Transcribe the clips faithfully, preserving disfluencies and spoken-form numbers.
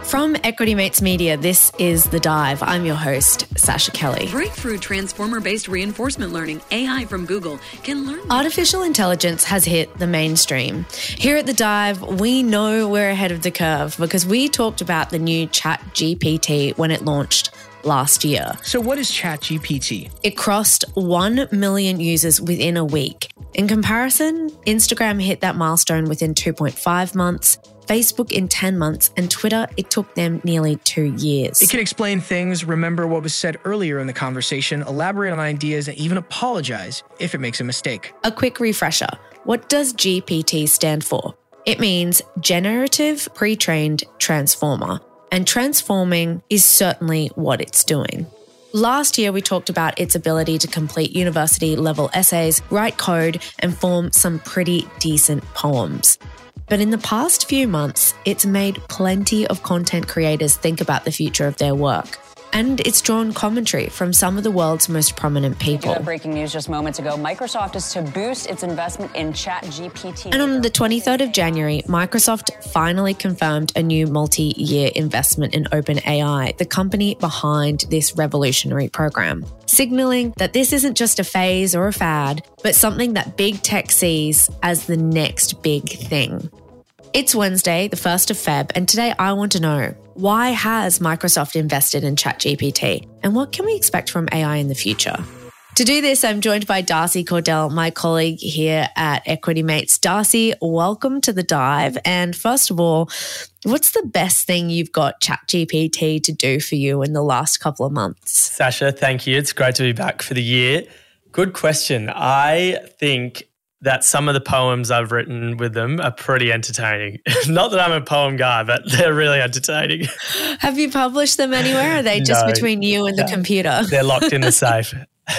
From Equity Mates Media, this is The Dive. I'm your host, Sasha Kelly. Breakthrough transformer-based reinforcement learning, A I from Google, can learn. Artificial intelligence has hit the mainstream. Here at The Dive, we know we're ahead of the curve because we talked about the new ChatGPT when it launched last year. So what is ChatGPT? It crossed one million users within a week. In comparison, Instagram hit that milestone within two point five months, Facebook in ten months, and Twitter, it took them nearly two years. It can explain things, remember what was said earlier in the conversation, elaborate on ideas, and even apologize if it makes a mistake. A quick refresher. What does G P T stand for? It means Generative Pre-trained Transformer. And transforming is certainly what it's doing. Last year, we talked about its ability to complete university-level essays, write code, and form some pretty decent poems. But in the past few months, it's made plenty of content creators think about the future of their work. And it's drawn commentary from some of the world's most prominent people. We do have breaking news just moments ago. Microsoft is to boost its investment in ChatGPT. And on the twenty-third of January, Microsoft finally confirmed a new multi-year investment in OpenAI, the company behind this revolutionary program, signaling that this isn't just a phase or a fad, but something that big tech sees as the next big thing. It's Wednesday, the first of February, and today I want to know, why has Microsoft invested in ChatGPT, and what can we expect from A I in the future? To do this, I'm joined by Darcy Cordell, my colleague here at Equity Mates. Darcy, welcome to The Dive. And first of all, what's the best thing you've got ChatGPT to do for you in the last couple of months? Sasha, thank you. It's great to be back for the year. Good question. I think that some of the poems I've written with them are pretty entertaining. Not that I'm a poem guy, but they're really entertaining. Have you published them anywhere? Or are they just No, between you and no, the computer? They're locked in the safe.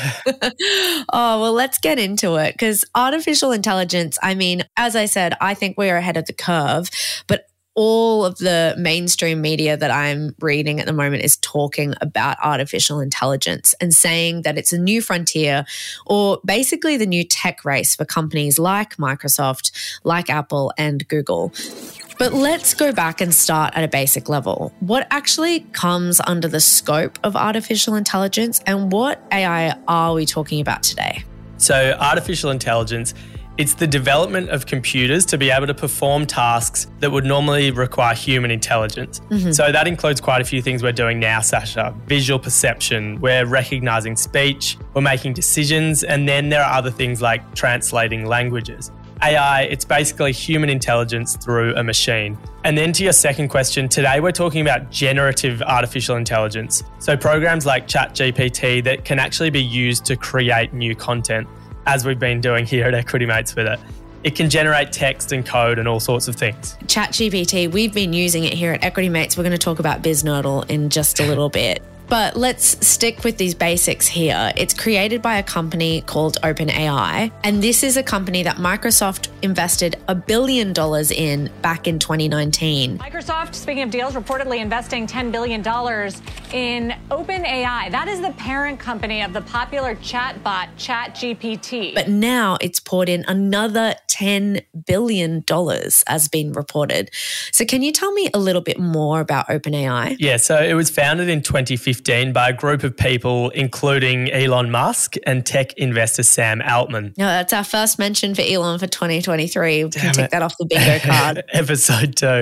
Oh, well, let's get into it because artificial intelligence, I mean, as I said, I think we're ahead of the curve, but all of the mainstream media that I'm reading at the moment is talking about artificial intelligence and saying that it's a new frontier or basically the new tech race for companies like Microsoft, like Apple and Google. But let's go back and start at a basic level. What actually comes under the scope of artificial intelligence and what A I are we talking about today? So artificial intelligence, it's the development of computers to be able to perform tasks that would normally require human intelligence. Mm-hmm. So that includes quite a few things we're doing now, Sasha. Visual perception, we're recognizing speech, we're making decisions, and then there are other things like translating languages. A I, it's basically human intelligence through a machine. And then to your second question, today we're talking about generative artificial intelligence. So programs like ChatGPT that can actually be used to create new content, as we've been doing here at Equity Mates with it. It can generate text and code and all sorts of things. ChatGPT, we've been using it here at Equity Mates. We're going to talk about BizNerdle in just a little bit. But let's stick with these basics here. It's created by a company called OpenAI, and this is a company that Microsoft invested a billion dollars in back in twenty nineteen. Microsoft, speaking of deals, reportedly investing ten billion dollars in OpenAI. That is the parent company of the popular chatbot ChatGPT. But now it's poured in another ten billion dollars as been reported. So can you tell me a little bit more about OpenAI? Yeah, so it was founded in twenty fifteen by a group of people, including Elon Musk and tech investor Sam Altman. No, that's our first mention for Elon for twenty twenty-three. We can take that off the bingo card. Episode two.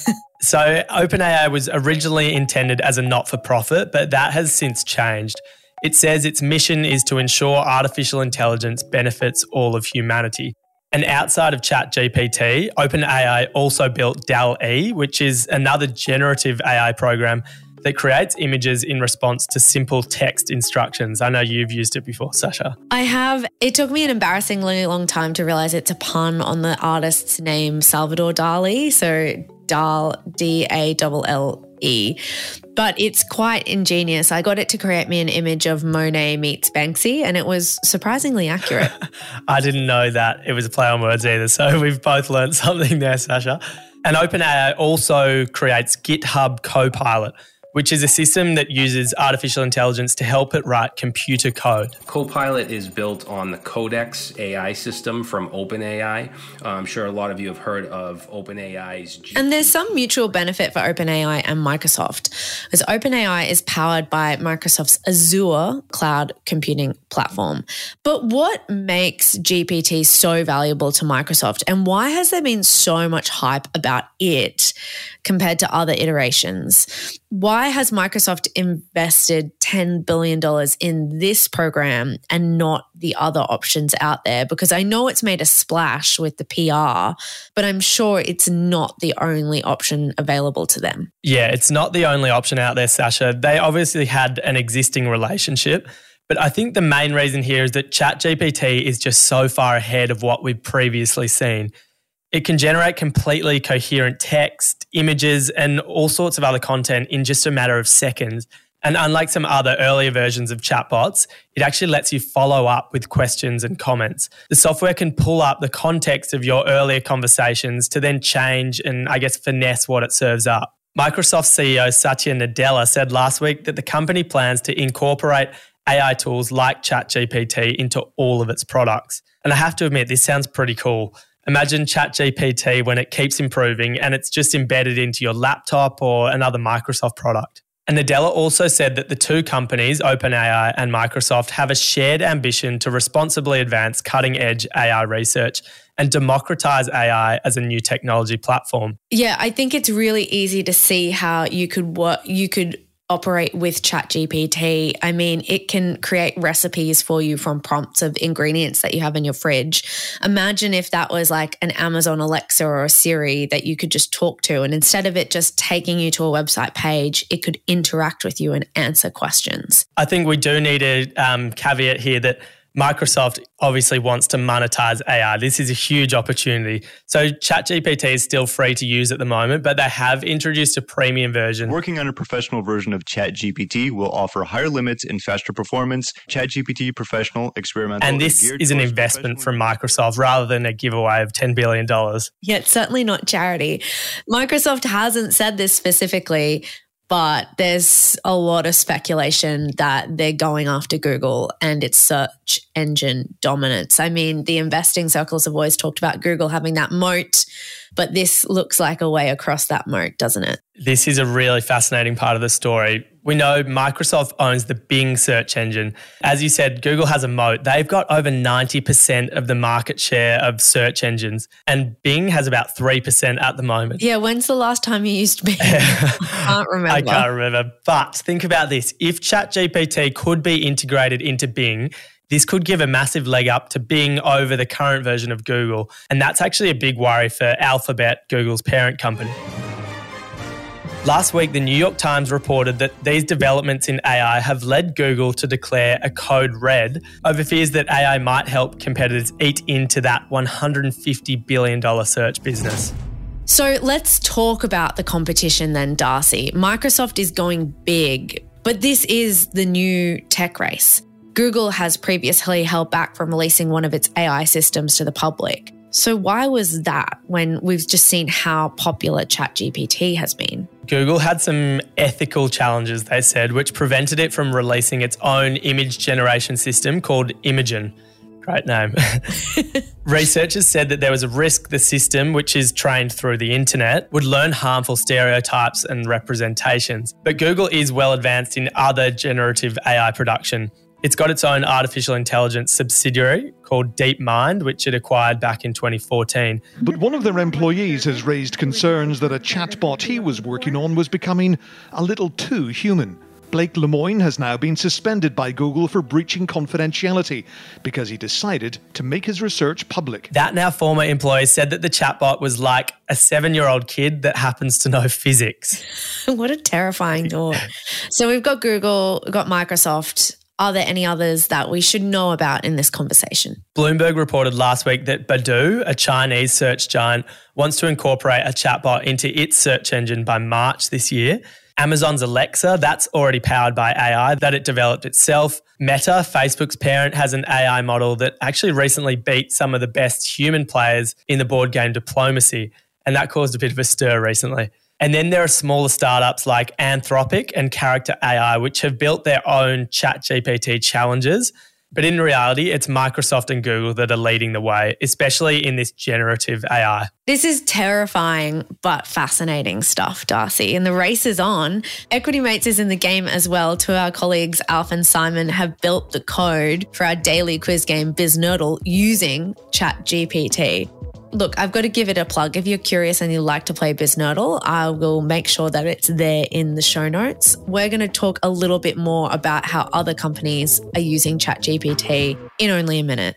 So OpenAI was originally intended as a not-for-profit, but that has since changed. It says its mission is to ensure artificial intelligence benefits all of humanity. And outside of ChatGPT, OpenAI also built D A L L-E, which is another generative A I program that creates images in response to simple text instructions. I know you've used it before, Sasha. I have. It took me an embarrassingly long time to realize it's a pun on the artist's name, Salvador Dali. So Dal, D A L L E. But it's quite ingenious. I got it to create me an image of Monet meets Banksy, and it was surprisingly accurate. I didn't know that it was a play on words either. So we've both learned something there, Sasha. And OpenAI also creates GitHub Copilot, which is a system that uses artificial intelligence to help it write computer code. Copilot is built on the Codex A I system from OpenAI. Uh, I'm sure a lot of you have heard of OpenAI's G- And there's some mutual benefit for OpenAI and Microsoft, because OpenAI is powered by Microsoft's Azure cloud computing platform. But what makes G P T so valuable to Microsoft, and why has there been so much hype about it compared to other iterations? Why has Microsoft invested ten billion dollars in this program and not the other options out there? Because I know it's made a splash with the P R, but I'm sure it's not the only option available to them. Yeah, it's not the only option out there, Sasha. They obviously had an existing relationship, but I think the main reason here is that ChatGPT is just so far ahead of what we've previously seen. It can generate completely coherent text, images, and all sorts of other content in just a matter of seconds. And unlike some other earlier versions of chatbots, it actually lets you follow up with questions and comments. The software can pull up the context of your earlier conversations to then change and, I guess, finesse what it serves up. Microsoft C E O Satya Nadella said last week that the company plans to incorporate A I tools like ChatGPT into all of its products. And I have to admit, this sounds pretty cool. Imagine ChatGPT when it keeps improving and it's just embedded into your laptop or another Microsoft product. And Nadella also said that the two companies, OpenAI and Microsoft, have a shared ambition to responsibly advance cutting-edge A I research and democratize A I as a new technology platform. Yeah, I think it's really easy to see how you could work, you could operate with ChatGPT. I mean, it can create recipes for you from prompts of ingredients that you have in your fridge. Imagine if that was like an Amazon Alexa or a Siri that you could just talk to, and instead of it just taking you to a website page, it could interact with you and answer questions. I think we do need a um, caveat here that Microsoft obviously wants to monetize A I. This is a huge opportunity. So ChatGPT is still free to use at the moment, but they have introduced a premium version. Working on a professional version of ChatGPT will offer higher limits and faster performance. ChatGPT Professional Experimental. And this is an investment from Microsoft rather than a giveaway of ten billion dollars. Yeah, it's certainly not charity. Microsoft hasn't said this specifically, but there's a lot of speculation that they're going after Google and its search engine dominance. I mean, the investing circles have always talked about Google having that moat, but this looks like a way across that moat, doesn't it? This is a really fascinating part of the story. We know Microsoft owns the Bing search engine. As you said, Google has a moat. They've got over ninety percent of the market share of search engines, and Bing has about three percent at the moment. Yeah, when's the last time you used Bing? I can't remember. I can't remember. But think about this. If ChatGPT could be integrated into Bing, this could give a massive leg up to Bing over the current version of Google. And that's actually a big worry for Alphabet, Google's parent company. Last week, the New York Times reported that these developments in A I have led Google to declare a code red over fears that A I might help competitors eat into that one hundred fifty billion dollars search business. So let's talk about the competition then, Darcy. Microsoft is going big, but this is the new tech race. Google has previously held back from releasing one of its A I systems to the public. So why was that when we've just seen how popular ChatGPT has been? Google had some ethical challenges, they said, which prevented it from releasing its own image generation system called Imagen. Great name. Researchers said that there was a risk the system, which is trained through the internet, would learn harmful stereotypes and representations. But Google is well advanced in other generative A I production. It's got its own artificial intelligence subsidiary called DeepMind, which it acquired back in twenty fourteen. But one of their employees has raised concerns that a chatbot he was working on was becoming a little too human. Blake Lemoine has now been suspended by Google for breaching confidentiality because he decided to make his research public. That now former employee said that the chatbot was like a seven-year-old kid that happens to know physics. What a terrifying thought. So we've got Google, we've got Microsoft. Are there any others that we should know about in this conversation? Bloomberg reported last week that Baidu, a Chinese search giant, wants to incorporate a chatbot into its search engine by March this year. Amazon's Alexa, that's already powered by A I that it developed itself. Meta, Facebook's parent, has an A I model that actually recently beat some of the best human players in the board game Diplomacy, and that caused a bit of a stir recently. And then there are smaller startups like Anthropic and Character A I, which have built their own ChatGPT challenges. But in reality, it's Microsoft and Google that are leading the way, especially in this generative A I. This is terrifying but fascinating stuff, Darcy. And the race is on. Equity Mates is in the game as well. Two of our colleagues, Alf and Simon, have built the code for our daily quiz game, BizNerdle, using ChatGPT. Look, I've got to give it a plug. If you're curious and you like to play BizNerdle, I will make sure that it's there in the show notes. We're going to talk a little bit more about how other companies are using ChatGPT in only a minute.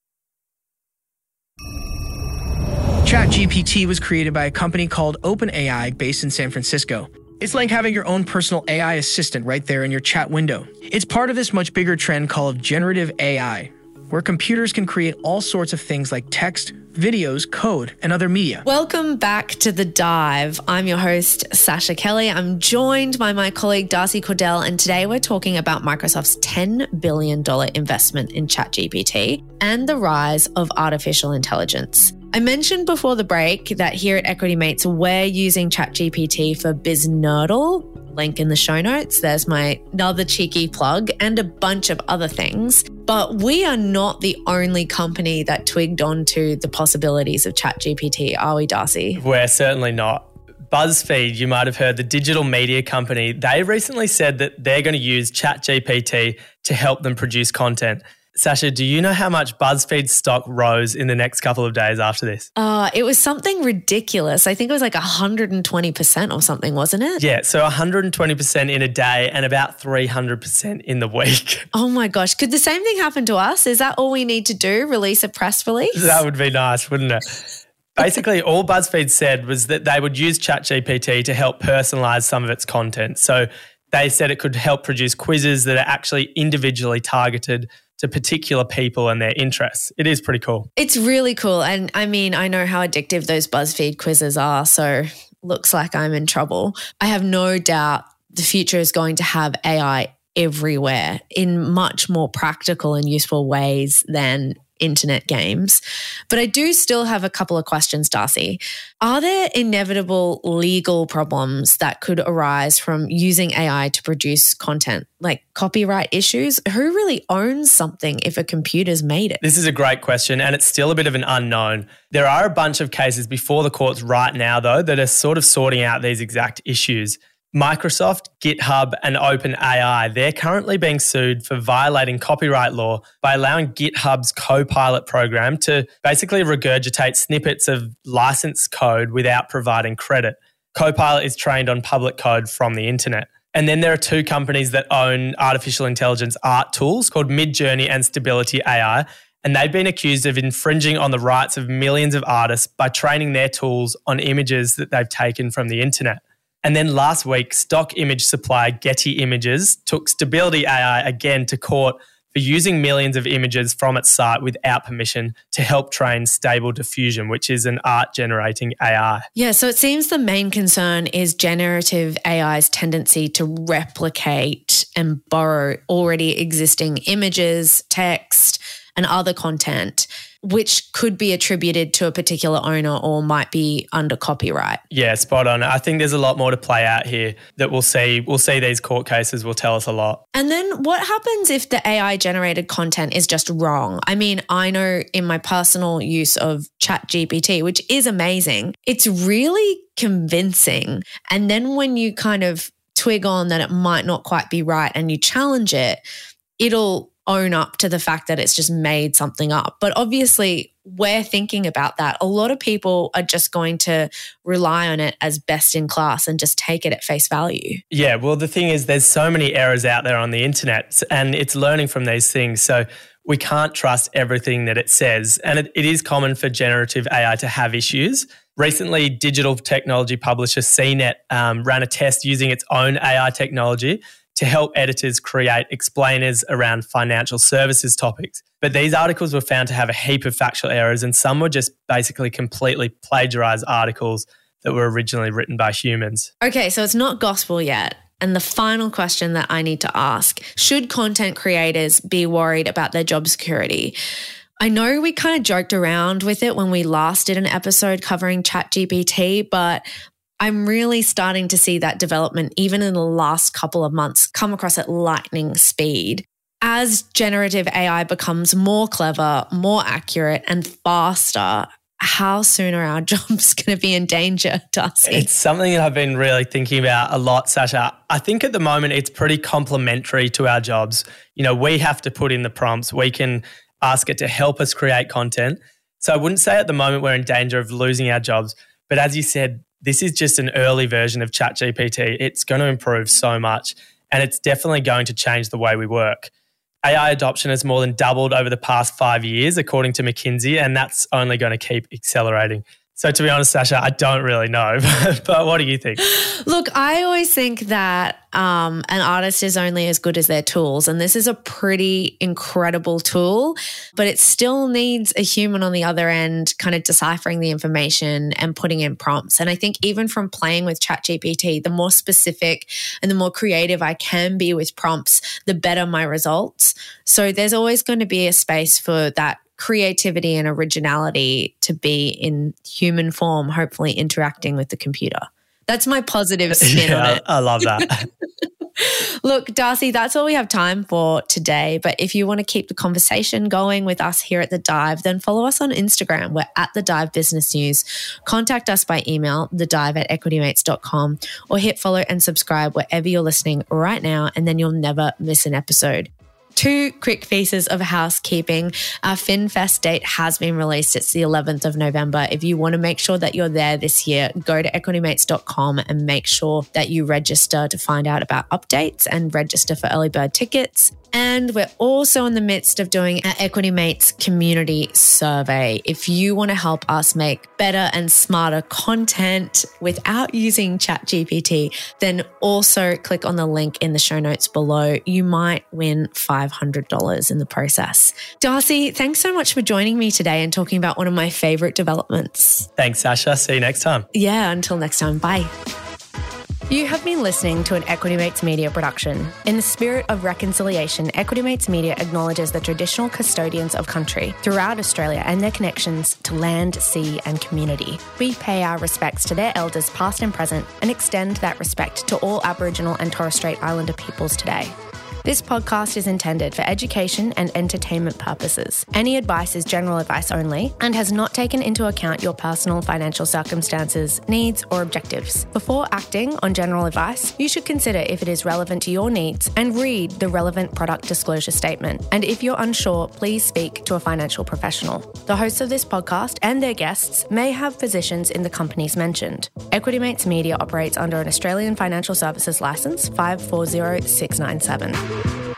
ChatGPT was created by a company called OpenAI based in San Francisco. It's like having your own personal A I assistant right there in your chat window. It's part of this much bigger trend called generative A I, where computers can create all sorts of things like text, videos, code, and other media. Welcome back to The Dive. I'm your host, Sasha Kelly. I'm joined by my colleague, Darcy Cordell, and today we're talking about Microsoft's ten billion dollars investment in ChatGPT and the rise of artificial intelligence. I mentioned before the break that here at Equity Mates, we're using ChatGPT for BizNerdle. Link in the show notes. There's my another cheeky plug and a bunch of other things. But we are not the only company that twigged onto the possibilities of ChatGPT, are we, Darcy? We're certainly not. BuzzFeed, you might have heard, the digital media company, they recently said that they're going to use ChatGPT to help them produce content. Sasha, do you know how much BuzzFeed stock rose in the next couple of days after this? Uh, it was something ridiculous. I think it was like one hundred twenty percent or something, wasn't it? Yeah, so one hundred twenty percent in a day and about three hundred percent in the week. Oh my gosh. Could the same thing happen to us? Is that all we need to do? Release a press release? That would be nice, wouldn't it? Basically, all BuzzFeed said was that they would use ChatGPT to help personalize some of its content. So they said it could help produce quizzes that are actually individually targeted to particular people and their interests. It is pretty cool. It's really cool. And I mean, I know how addictive those BuzzFeed quizzes are, so looks like I'm in trouble. I have no doubt the future is going to have A I everywhere in much more practical and useful ways than internet games. But I do still have a couple of questions, Darcy. Are there inevitable legal problems that could arise from using A I to produce content, like copyright issues? Who really owns something if a computer's made it? This is a great question, and it's still a bit of an unknown. There are a bunch of cases before the courts right now, though, that are sort of sorting out these exact issues. Microsoft, GitHub, and OpenAI, they're currently being sued for violating copyright law by allowing GitHub's Copilot program to basically regurgitate snippets of licensed code without providing credit. Copilot is trained on public code from the internet. And then there are two companies that own artificial intelligence art tools called Midjourney and Stability A I, and they've been accused of infringing on the rights of millions of artists by training their tools on images that they've taken from the internet. And then last week, stock image supplier Getty Images took Stability A I again to court for using millions of images from its site without permission to help train Stable Diffusion, which is an art-generating A I. Yeah, so it seems the main concern is generative A I's tendency to replicate and borrow already existing images, text, and other content, which could be attributed to a particular owner or might be under copyright. Yeah, spot on. I think there's a lot more to play out here that we'll see. We'll see these court cases will tell us a lot. And then what happens if the A I-generated content is just wrong? I mean, I know in my personal use of ChatGPT, which is amazing, it's really convincing. And then when you kind of twig on that it might not quite be right and you challenge it, it'll own up to the fact that it's just made something up. But obviously, we're thinking about that. A lot of people are just going to rely on it as best in class and just take it at face value. Yeah, well, the thing is there's so many errors out there on the internet and it's learning from these things. So we can't trust everything that it says. And it, it is common for generative A I to have issues. Recently, digital technology publisher C net um, ran a test using its own A I technology to help editors create explainers around financial services topics. But these articles were found to have a heap of factual errors, and some were just basically completely plagiarized articles that were originally written by humans. Okay, so it's not gospel yet. And the final question that I need to ask, should content creators be worried about their job security? I know we kind of joked around with it when we last did an episode covering ChatGPT, but I'm really starting to see that development, even in the last couple of months, come across at lightning speed. As generative A I becomes more clever, more accurate, and faster, how soon are our jobs going to be in danger, Darcy? It's something that I've been really thinking about a lot, Sasha. I think at the moment it's pretty complementary to our jobs. You know, we have to put in the prompts. We can ask it to help us create content. So I wouldn't say at the moment we're in danger of losing our jobs. But as you said, this is just an early version of ChatGPT. It's going to improve so much, and it's definitely going to change the way we work. A I adoption has more than doubled over the past five years, according to McKinsey, and that's only going to keep accelerating. So to be honest, Sasha, I don't really know, but what do you think? Look, I always think that um, an artist is only as good as their tools, and this is a pretty incredible tool, but it still needs a human on the other end kind of deciphering the information and putting in prompts. And I think even from playing with ChatGPT, the more specific and the more creative I can be with prompts, the better my results. So there's always going to be a space for that creativity and originality to be in human form, hopefully interacting with the computer. That's my positive spin yeah, on it. I love that. Look, Darcy, that's all we have time for today. But if you want to keep the conversation going with us here at The Dive, then follow us on Instagram. We're at The Dive Business News. Contact us by email, thedive at equitymates dot com, or hit follow and subscribe wherever you're listening right now, and then you'll never miss an episode. Two quick pieces of housekeeping. Our FinFest date has been released. It's the eleventh of November. If you want to make sure that you're there this year, go to equitymates dot com and make sure that you register to find out about updates and register for early bird tickets. And we're also in the midst of doing our EquityMates community survey. If you want to help us make better and smarter content without using ChatGPT, then also click on the link in the show notes below. You might win five hundred dollars in the process. Darcy, thanks so much for joining me today and talking about one of my favorite developments. Thanks, Sasha. See you next time. Yeah, until next time. Bye. You have been listening to an EquityMates Media production. In the spirit of reconciliation, EquityMates Media acknowledges the traditional custodians of country throughout Australia and their connections to land, sea and community. We pay our respects to their elders past and present and extend that respect to all Aboriginal and Torres Strait Islander peoples today. This podcast is intended for education and entertainment purposes. Any advice is general advice only and has not taken into account your personal financial circumstances, needs, or objectives. Before acting on general advice, you should consider if it is relevant to your needs and read the relevant product disclosure statement. And if you're unsure, please speak to a financial professional. The hosts of this podcast and their guests may have positions in the companies mentioned. EquityMates Media operates under an Australian Financial Services Licence five four zero six nine seven.